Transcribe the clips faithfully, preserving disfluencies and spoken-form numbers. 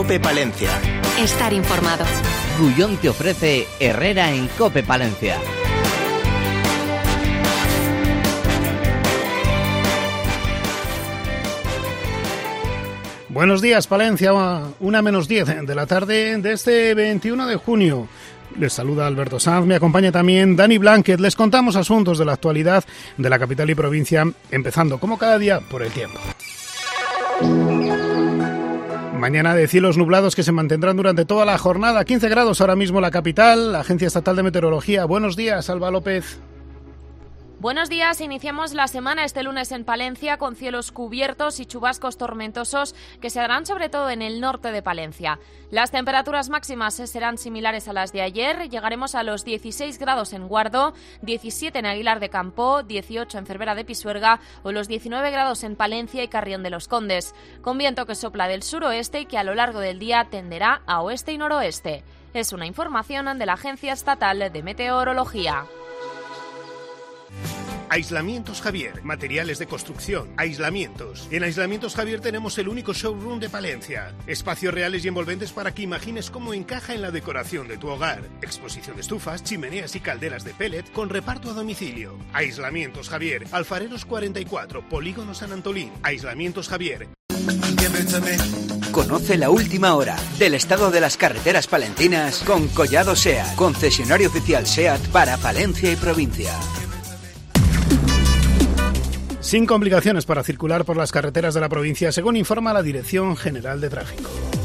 COPE Palencia. Estar informado. Gullón te ofrece Herrera en COPE Palencia. Buenos días, Palencia, una menos diez de la tarde de este veintiuno de junio. Les saluda Alberto Sanz, me acompaña también Dani Blanquet. Les contamos asuntos de la actualidad de la capital y provincia, empezando como cada día por el tiempo. Mañana de cielos nublados que se mantendrán durante toda la jornada. quince grados ahora mismo en la capital. Agencia Estatal de Meteorología. Buenos días, Alba López. Buenos días, iniciamos la semana este lunes en Palencia con cielos cubiertos y chubascos tormentosos que se darán sobre todo en el norte de Palencia. Las temperaturas máximas serán similares a las de ayer, llegaremos a los dieciséis grados en Guardo, diecisiete en Aguilar de Campoo, dieciocho en Cervera de Pisuerga o los diecinueve grados en Palencia y Carrión de los Condes, con viento que sopla del suroeste y que a lo largo del día tenderá a oeste y noroeste. Es una información de la Agencia Estatal de Meteorología. Aislamientos Javier, materiales de construcción, aislamientos. En Aislamientos Javier tenemos el único showroom de Palencia. Espacios reales y envolventes para que imagines cómo encaja en la decoración de tu hogar. Exposición de estufas, chimeneas y calderas de pellet con reparto a domicilio. Aislamientos Javier, Alfareros cuarenta y cuatro, Polígono San Antolín. Aislamientos Javier. Conoce la última hora del estado de las carreteras palentinas con Collado SEAT, concesionario oficial SEAT para Palencia y provincia. Sin complicaciones para circular por las carreteras de la provincia, según informa la Dirección General de Tráfico.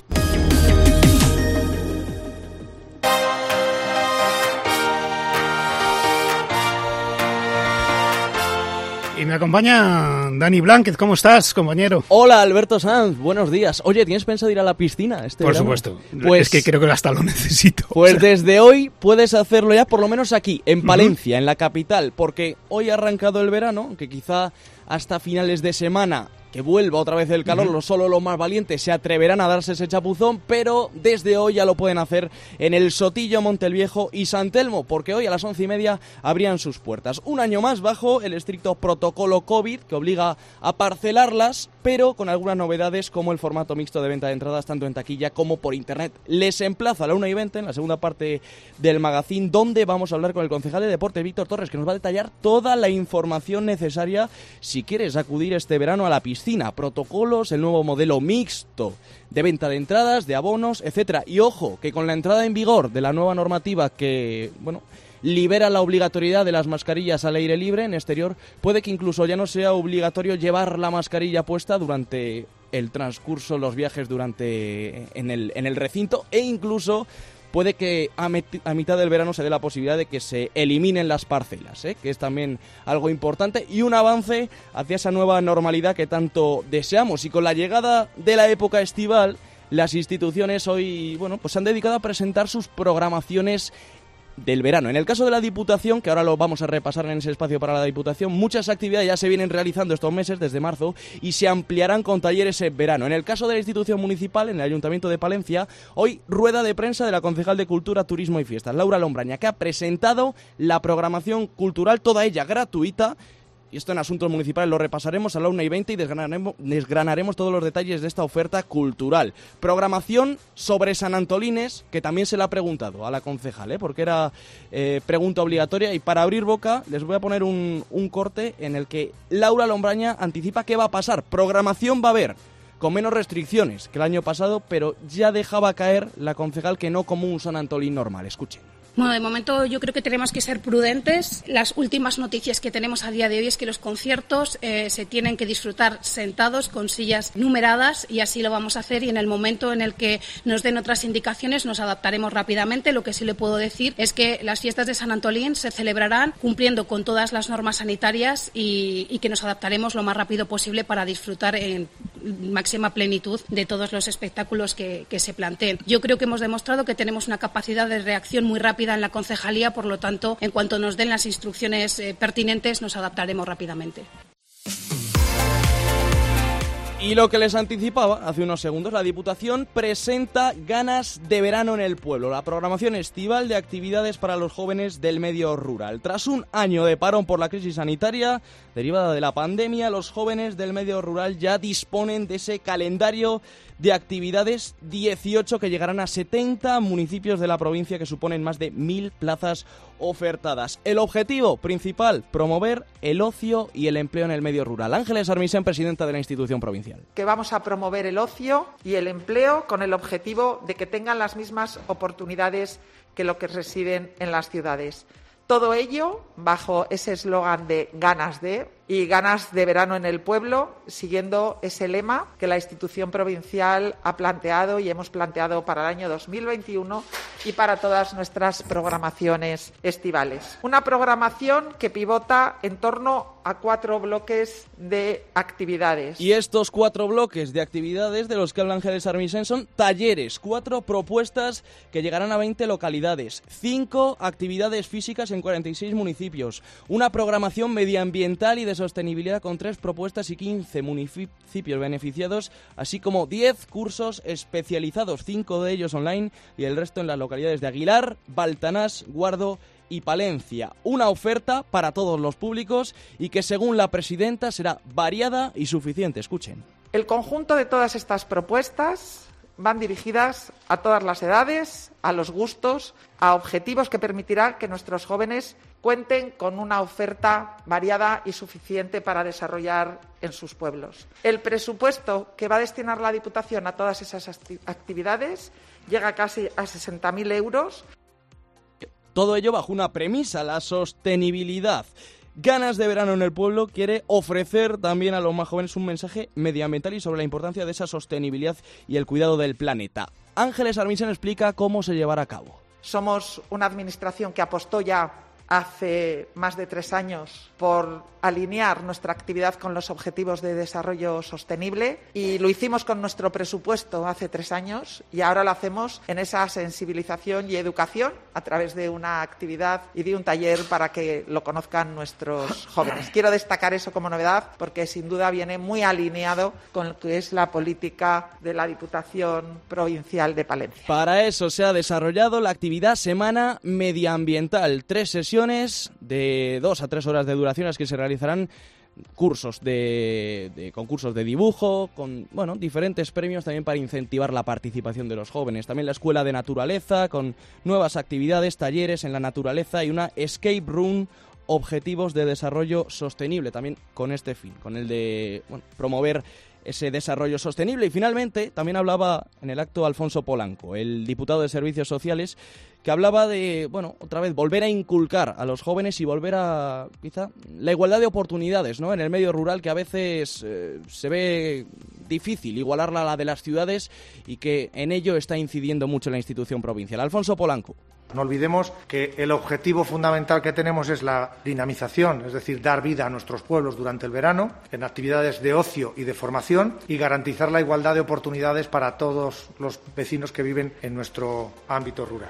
Y me acompaña Dani Blanquet. ¿Cómo estás, compañero? Hola, Alberto Sanz. Buenos días. Oye, ¿tienes pensado ir a la piscina este Por verano? supuesto. Pues, es que creo que hasta lo necesito. Pues o sea. desde hoy puedes hacerlo ya, por lo menos aquí, en Palencia, uh-huh. en la capital, porque hoy ha arrancado el verano, que quizá hasta finales de semana que vuelva otra vez el calor, uh-huh. solo los más valientes se atreverán a darse ese chapuzón, pero desde hoy ya lo pueden hacer en el Sotillo, Montelviejo y San Telmo, porque hoy a las once y media abrían sus puertas. Un año más bajo el estricto protocolo COVID que obliga a parcelarlas, pero con algunas novedades como el formato mixto de venta de entradas tanto en taquilla como por internet. Les emplazo a la una y veinte en la segunda parte del magazín, donde vamos a hablar con el concejal de deporte Víctor Torres, que nos va a detallar toda la información necesaria si quieres acudir este verano a la piscina. Protocolos, el nuevo modelo mixto de venta de entradas, de abonos, etcétera. Y ojo, que con la entrada en vigor de la nueva normativa que, bueno, libera la obligatoriedad de las mascarillas al aire libre en exterior, puede que incluso ya no sea obligatorio llevar la mascarilla puesta durante el transcurso, los viajes durante en el, en el recinto, e incluso puede que a, met- a mitad del verano se dé la posibilidad de que se eliminen las parcelas, ¿eh? que es también algo importante y un avance hacia esa nueva normalidad que tanto deseamos. Y con la llegada de la época estival, las instituciones hoy, bueno, pues se han dedicado a presentar sus programaciones del verano. En el caso de la Diputación, que ahora lo vamos a repasar en ese espacio para la Diputación, muchas actividades ya se vienen realizando estos meses, desde marzo, y se ampliarán con talleres en verano. En el caso de la institución municipal, en el Ayuntamiento de Palencia, hoy rueda de prensa de la concejal de Cultura, Turismo y Fiestas, Laura Lombraña, que ha presentado la programación cultural, toda ella gratuita. Y esto en Asuntos Municipales lo repasaremos a la una y veinte y desgranaremos, desgranaremos todos los detalles de esta oferta cultural. Programación sobre San Antolines, que también se le ha preguntado a la concejal, ¿eh? porque era eh, pregunta obligatoria. Y para abrir boca les voy a poner un, un corte en el que Laura Lombraña anticipa qué va a pasar. Programación va a haber, con menos restricciones que el año pasado, pero ya dejaba caer la concejal que no como un San Antolín normal. Escuchen. Bueno, de momento yo creo que tenemos que ser prudentes. Las últimas noticias que tenemos a día de hoy es que los conciertos eh, se tienen que disfrutar sentados con sillas numeradas y así lo vamos a hacer, y en el momento en el que nos den otras indicaciones nos adaptaremos rápidamente. Lo que sí le puedo decir es que las fiestas de San Antolín se celebrarán cumpliendo con todas las normas sanitarias y, y que nos adaptaremos lo más rápido posible para disfrutar en máxima plenitud de todos los espectáculos que, que se planteen. Yo creo que hemos demostrado que tenemos una capacidad de reacción muy rápida en la concejalía, por lo tanto, en cuanto nos den las instrucciones eh, pertinentes, nos adaptaremos rápidamente. Y lo que les anticipaba hace unos segundos, la Diputación presenta Ganas de Verano en el Pueblo, la programación estival de actividades para los jóvenes del medio rural. Tras un año de parón por la crisis sanitaria derivada de la pandemia, los jóvenes del medio rural ya disponen de ese calendario de actividades, dieciocho que llegarán a setenta municipios de la provincia, que suponen más de mil plazas ofertadas. El objetivo principal, promover el ocio y el empleo en el medio rural. Ángeles Armisen, presidenta de la institución provincial. Que vamos a promover el ocio y el empleo con el objetivo de que tengan las mismas oportunidades que los que residen en las ciudades. Todo ello bajo ese eslogan de ganas de y ganas de verano en el pueblo, siguiendo ese lema que la institución provincial ha planteado y hemos planteado para el año dos mil veintiuno y para todas nuestras programaciones estivales. Una programación que pivota en torno a cuatro bloques de actividades. Y estos cuatro bloques de actividades de los que habla Ángeles Armisen son talleres, cuatro propuestas que llegarán a veinte localidades, cinco actividades físicas en cuarenta y seis municipios, una programación medioambiental y de sostenibilidad con tres propuestas y quince municipios beneficiados, así como diez cursos especializados, cinco de ellos online y el resto en las localidades de Aguilar, Baltanás, Guardo y Palencia. Una oferta para todos los públicos y que, según la presidenta, será variada y suficiente. Escuchen. El conjunto de todas estas propuestas van dirigidas a todas las edades, a los gustos, a objetivos que permitirán que nuestros jóvenes cuenten con una oferta variada y suficiente para desarrollar en sus pueblos. El presupuesto que va a destinar la Diputación a todas esas actividades llega casi a sesenta mil euros. Todo ello bajo una premisa, la sostenibilidad. Ganas de Verano en el Pueblo quiere ofrecer también a los más jóvenes un mensaje medioambiental y sobre la importancia de esa sostenibilidad y el cuidado del planeta. Ángeles Armisen explica cómo se llevará a cabo. Somos una administración que apostó ya hace más de tres años por alinear nuestra actividad con los objetivos de desarrollo sostenible y lo hicimos con nuestro presupuesto hace tres años y ahora lo hacemos en esa sensibilización y educación a través de una actividad y de un taller para que lo conozcan nuestros jóvenes. Quiero destacar eso como novedad porque sin duda viene muy alineado con lo que es la política de la Diputación Provincial de Palencia. Para eso se ha desarrollado la actividad Semana Medioambiental, tres sesiones de dos a tres horas de duración, las que se realizarán cursos de, de concursos de dibujo, con bueno diferentes premios también para incentivar la participación de los jóvenes. También la Escuela de Naturaleza, con nuevas actividades, talleres en la naturaleza y una escape room, objetivos de desarrollo sostenible, también con este fin, con el de bueno, promover ese desarrollo sostenible. Y finalmente también hablaba en el acto Alfonso Polanco, el diputado de Servicios Sociales, que hablaba de, bueno, otra vez volver a inculcar a los jóvenes y volver a, quizá, la igualdad de oportunidades, ¿no?, en el medio rural, que a veces eh, se ve difícil igualarla a la de las ciudades y que en ello está incidiendo mucho la institución provincial. Alfonso Polanco. No olvidemos que el objetivo fundamental que tenemos es la dinamización, es decir, dar vida a nuestros pueblos durante el verano, en actividades de ocio y de formación, y garantizar la igualdad de oportunidades para todos los vecinos que viven en nuestro ámbito rural.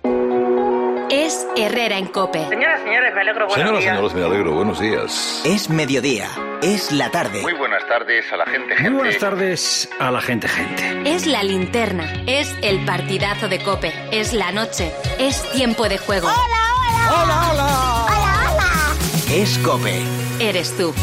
Es Herrera en COPE. Señoras, señores, me alegro, buenos Señoras, días. señores, me alegro, buenos días. Es mediodía, es la tarde. Muy buenas tardes a la gente, gente. Muy buenas tardes a la gente, gente. Es la linterna, es el partidazo de COPE, es la noche, es tiempo de juego. ¡Hola, hola! ¡Hola, hola! ¡Hola, hola! Es COPE. Eres tú.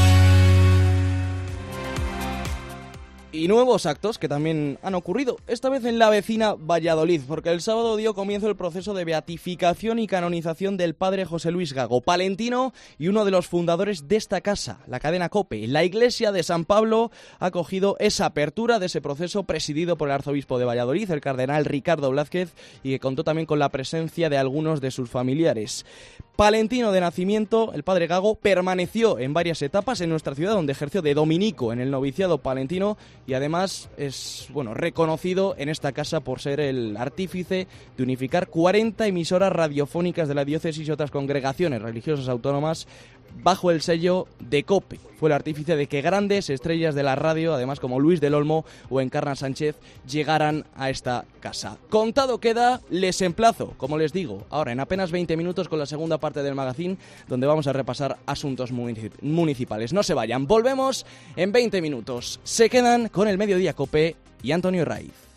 Y nuevos actos que también han ocurrido, esta vez en la vecina Valladolid, porque el sábado dio comienzo el proceso de beatificación y canonización del padre José Luis Gago, palentino y uno de los fundadores de esta casa, la cadena COPE. La iglesia de San Pablo ha acogido esa apertura de ese proceso presidido por el arzobispo de Valladolid, el cardenal Ricardo Blázquez, y que contó también con la presencia de algunos de sus familiares. Palentino de nacimiento, el padre Gago permaneció en varias etapas en nuestra ciudad, donde ejerció de dominico en el noviciado palentino y además es bueno reconocido en esta casa por ser el artífice de unificar cuarenta emisoras radiofónicas de la diócesis y otras congregaciones religiosas autónomas bajo el sello de COPE. Fue el artífice de que grandes estrellas de la radio, además como Luis del Olmo o Encarna Sánchez, llegaran a esta casa. Contado queda, les emplazo, como les digo, ahora en apenas veinte minutos con la segunda parte del magazine, donde vamos a repasar asuntos municip- municipales. No se vayan, volvemos en veinte minutos. Se quedan con el Mediodía COPE y Antonio Raiz.